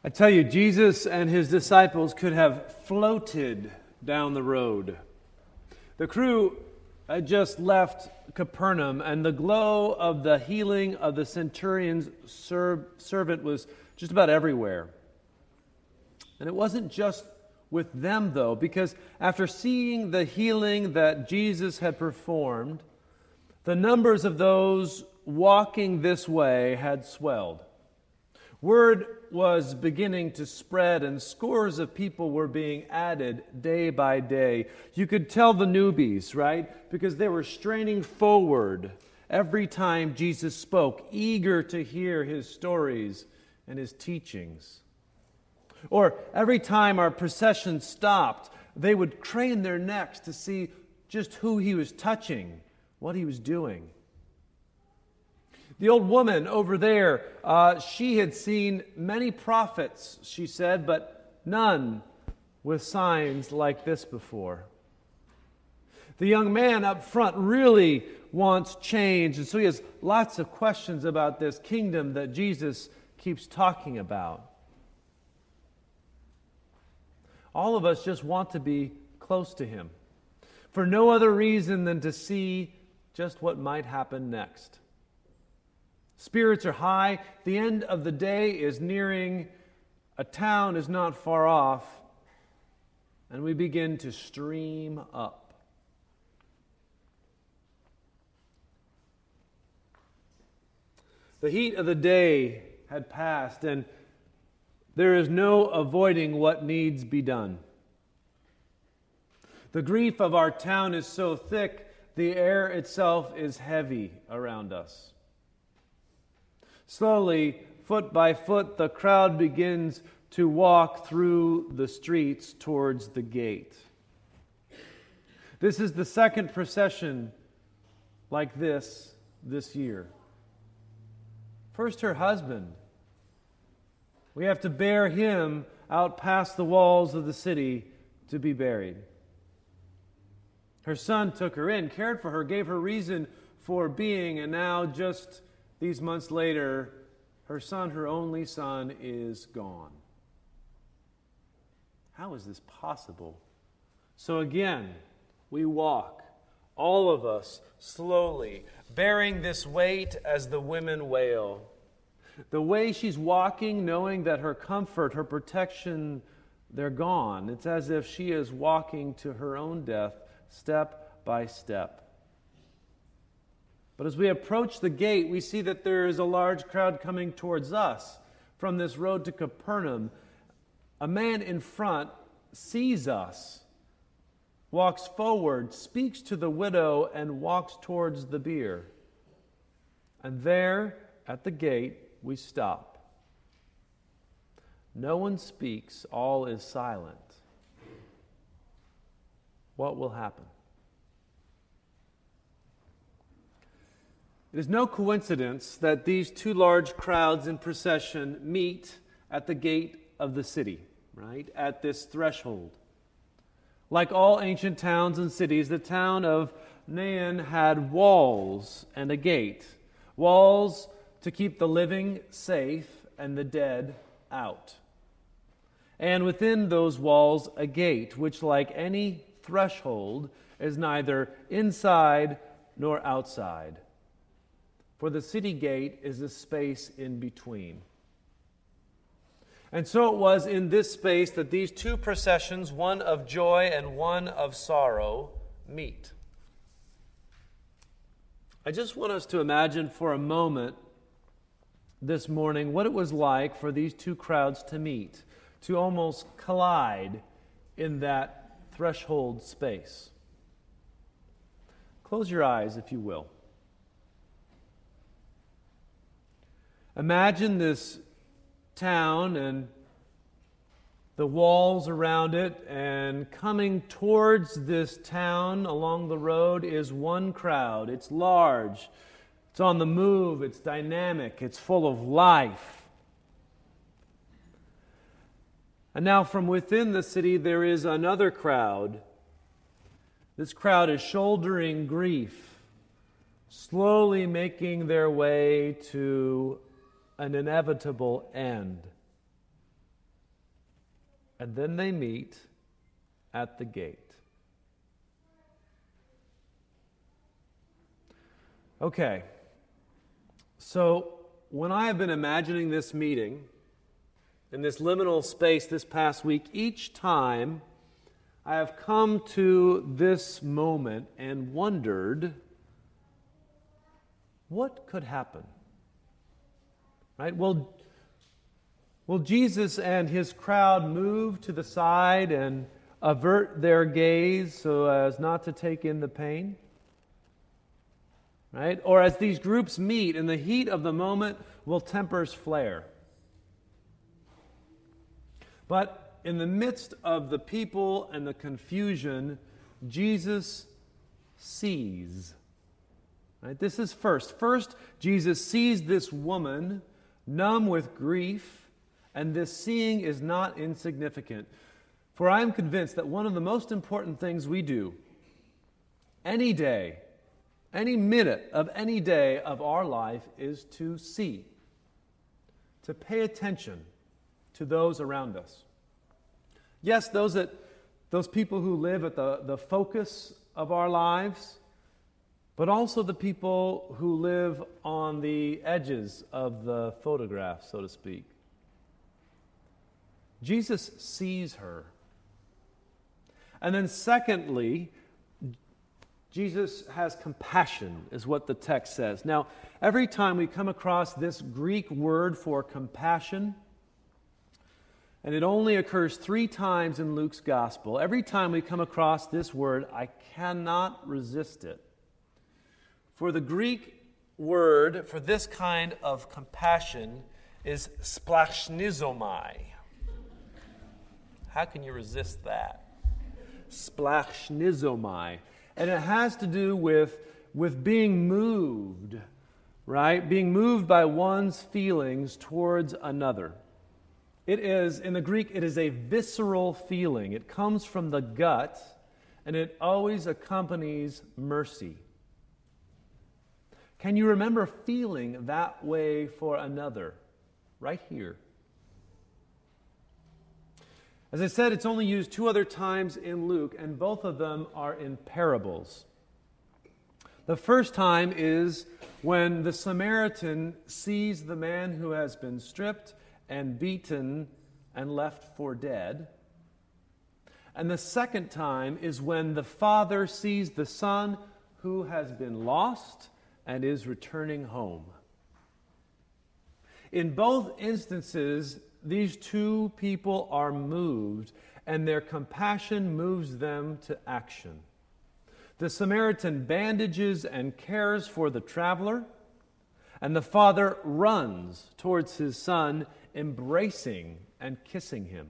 I tell you, Jesus and his disciples could have floated down the road. The crew had just left Capernaum, and the glow of the healing of the centurion's servant was just about everywhere. And it wasn't just with them, though, because after seeing the healing that Jesus had performed, the numbers of those walking this way had swelled. Word was beginning to spread, and scores of people were being added day by day. You could tell the newbies, right? Because they were straining forward every time Jesus spoke, eager to hear his stories and his teachings. Or every time our procession stopped, they would crane their necks to see just who he was touching, what he was doing. The old woman over there, she had seen many prophets, she said, but none with signs like this before. The young man up front really wants change, and so he has lots of questions about this kingdom that Jesus keeps talking about. All of us just want to be close to him for no other reason than to see just what might happen next. Spirits are high. The end of the day is nearing. A town is not far off. And we begin to stream up. The heat of the day had passed, and there is no avoiding what needs be done. The grief of our town is so thick, the air itself is heavy around us. Slowly, foot by foot, the crowd begins to walk through the streets towards the gate. This is the second procession like this year. First, her husband. We have to bear him out past the walls of the city to be buried. Her son took her in, cared for her, gave her reason for being, and now just these months later, her son, her only son, is gone. How is this possible? So again, we walk, all of us, slowly, bearing this weight as the women wail. The way she's walking, knowing that her comfort, her protection, they're gone. It's as if she is walking to her own death, step by step. But as we approach the gate, we see that there is a large crowd coming towards us from this road to Capernaum. A man in front sees us, walks forward, speaks to the widow, and walks towards the bier. And there, at the gate, we stop. No one speaks, all is silent. What will happen? It is no coincidence that these two large crowds in procession meet at the gate of the city, right? At this threshold. Like all ancient towns and cities, the town of Nain had walls and a gate. Walls to keep the living safe and the dead out. And within those walls, a gate, which, like any threshold, is neither inside nor outside. For the city gate is a space in between. And so it was in this space that these two processions, one of joy and one of sorrow, meet. I just want us to imagine for a moment this morning what it was like for these two crowds to meet, to almost collide in that threshold space. Close your eyes, if you will. Imagine this town and the walls around it, and coming towards this town along the road is one crowd. It's large, it's on the move, it's dynamic, it's full of life. And now from within the city there is another crowd. This crowd is shouldering grief, slowly making their way to an inevitable end. and then they meet at the gate. Okay, so when I have been imagining this meeting in this liminal space this past week, each time I have come to this moment and wondered, what could happen? Right? Will Jesus and his crowd move to the side and avert their gaze so as not to take in the pain? Right? Or as these groups meet in the heat of the moment, will tempers flare? But in the midst of the people and the confusion, Jesus sees. Right? This is first. First, Jesus sees this woman numb with grief, and this seeing is not insignificant. For I am convinced that one of the most important things we do any day, any minute of any day of our life is to see, to pay attention to those around us. Yes, those people who live at the focus of our lives, but also the people who live on the edges of the photograph, so to speak. Jesus sees her. And then secondly, Jesus has compassion, is what the text says. Now, every time we come across this Greek word for compassion, and it only occurs 3 times in Luke's gospel, every time we come across this word, I cannot resist it. For the Greek word for this kind of compassion is splachnizomai. How can you resist that? Splachnizomai. And it has to do with being moved, right? Being moved by one's feelings towards another. It is, in the Greek, it is a visceral feeling. It comes from the gut, and it always accompanies mercy. Can you remember feeling that way for another? Right here. As I said, it's only used 2 other times in Luke, and both of them are in parables. The first time is when the Samaritan sees the man who has been stripped and beaten and left for dead. And the second time is when the father sees the son who has been lost and is returning home. In both instances, these 2 people are moved, and their compassion moves them to action. The Samaritan bandages and cares for the traveler, and the father runs towards his son, embracing and kissing him.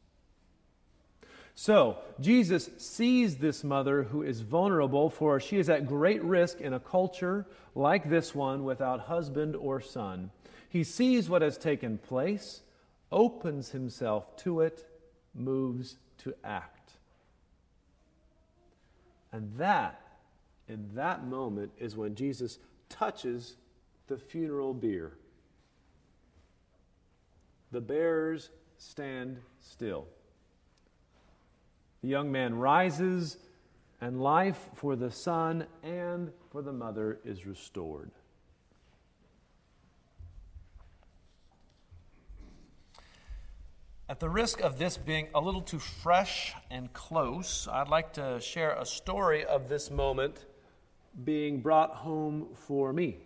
So, Jesus sees this mother who is vulnerable, for she is at great risk in a culture like this one without husband or son. He sees what has taken place, opens himself to it, moves to act. And that, in that moment, is when Jesus touches the funeral bier. The bearers stand still. The young man rises, and life for the son and for the mother is restored. At the risk of this being a little too fresh and close, I'd like to share a story of this moment being brought home for me.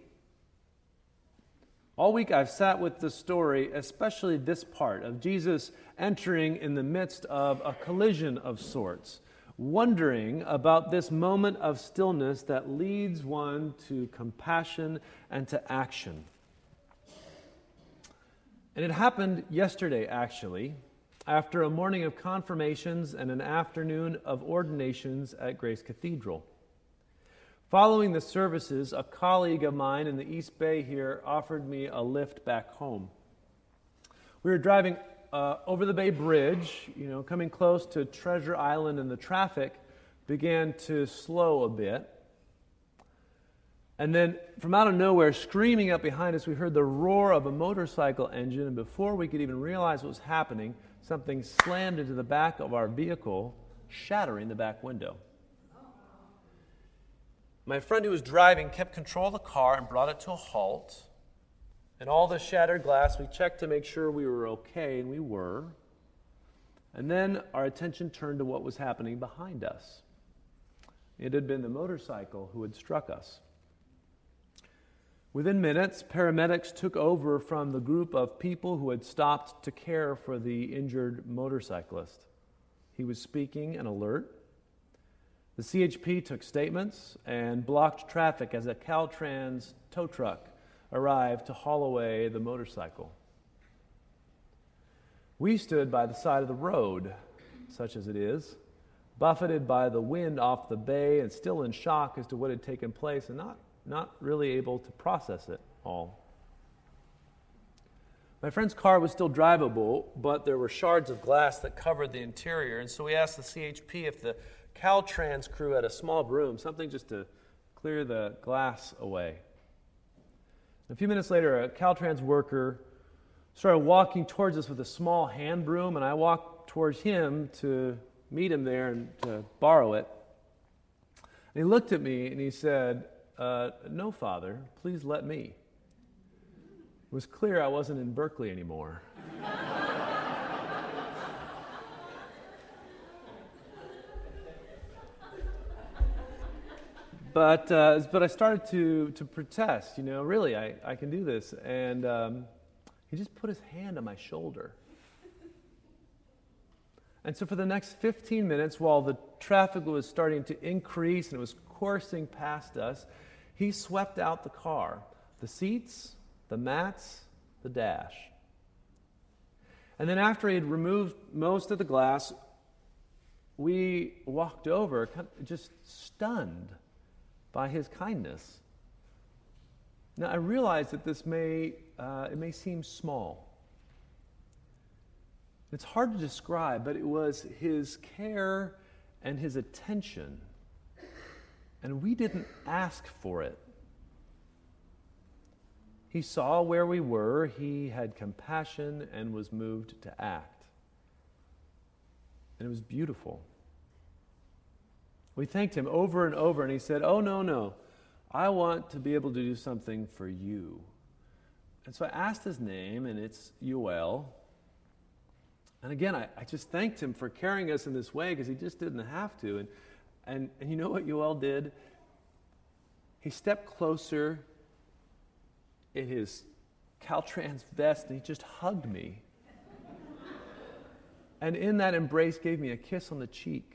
All week I've sat with the story, especially this part of Jesus entering in the midst of a collision of sorts, wondering about this moment of stillness that leads one to compassion and to action. And it happened yesterday, actually, after a morning of confirmations and an afternoon of ordinations at Grace Cathedral. Following the services, a colleague of mine in the East Bay here offered me a lift back home. We were driving over the Bay Bridge, coming close to Treasure Island, and the traffic began to slow a bit. And then from out of nowhere, screaming up behind us, we heard the roar of a motorcycle engine, and before we could even realize what was happening, something slammed into the back of our vehicle, shattering the back window. My friend who was driving kept control of the car and brought it to a halt. And all the shattered glass, we checked to make sure we were okay, and we were. And then our attention turned to what was happening behind us. It had been the motorcycle who had struck us. Within minutes, paramedics took over from the group of people who had stopped to care for the injured motorcyclist. He was speaking and alert. The CHP took statements and blocked traffic as a Caltrans tow truck arrived to haul away the motorcycle. We stood by the side of the road, such as it is, buffeted by the wind off the bay and still in shock as to what had taken place and not really able to process it all. My friend's car was still drivable, but there were shards of glass that covered the interior, and so we asked the CHP if the Caltrans crew had a small broom, something just to clear the glass away. A few minutes later, a Caltrans worker started walking towards us with a small hand broom, and I walked towards him to meet him there and to borrow it. And he looked at me and he said, "No, Father, please let me." It was clear I wasn't in Berkeley anymore. But I started to protest, really, I can do this. And he just put his hand on my shoulder. And so for the next 15 minutes, while the traffic was starting to increase and it was coursing past us, he swept out the car, the seats, the mats, the dash. And then after he had removed most of the glass, we walked over, just stunned by his kindness. Now, I realize that this may seem small. It's hard to describe, but it was his care and his attention, and we didn't ask for it. He saw where we were, he had compassion, and was moved to act. And it was beautiful. We thanked him over and over, and he said, "Oh, no, I want to be able to do something for you." And so I asked his name, and it's Yoel. And again, I just thanked him for carrying us in this way because he just didn't have to. And you know what Yoel did? He stepped closer in his Caltrans vest, and he just hugged me. And in that embrace gave me a kiss on the cheek.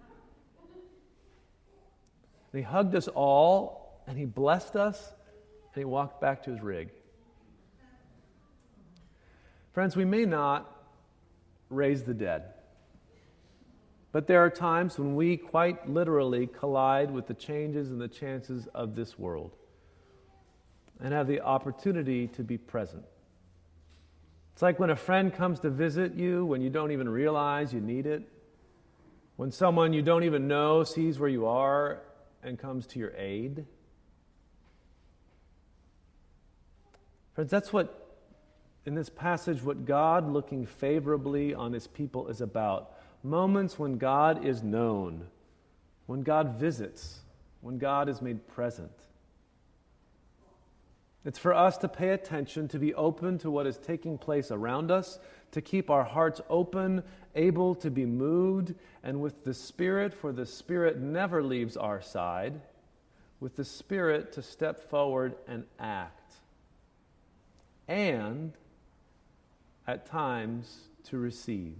And he hugged us all, and he blessed us, and he walked back to his rig. Friends, we may not raise the dead, but there are times when we quite literally collide with the changes and the chances of this world and have the opportunity to be present. It's like when a friend comes to visit you when you don't even realize you need it, when someone you don't even know sees where you are and comes to your aid. Friends, that's what, in this passage, what God looking favorably on his people is about. Moments when God is known, when God visits, when God is made present. It's for us to pay attention, to be open to what is taking place around us, to keep our hearts open, able to be moved, and with the Spirit, for the Spirit never leaves our side, with the Spirit to step forward and act. And at times to receive.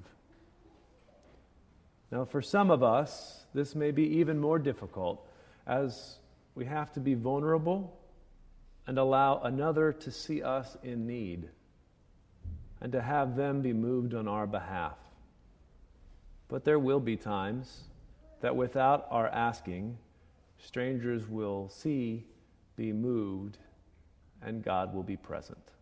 Now, for some of us, this may be even more difficult, as we have to be vulnerable and allow another to see us in need and to have them be moved on our behalf. But there will be times that without our asking, strangers will see, be moved, and God will be present.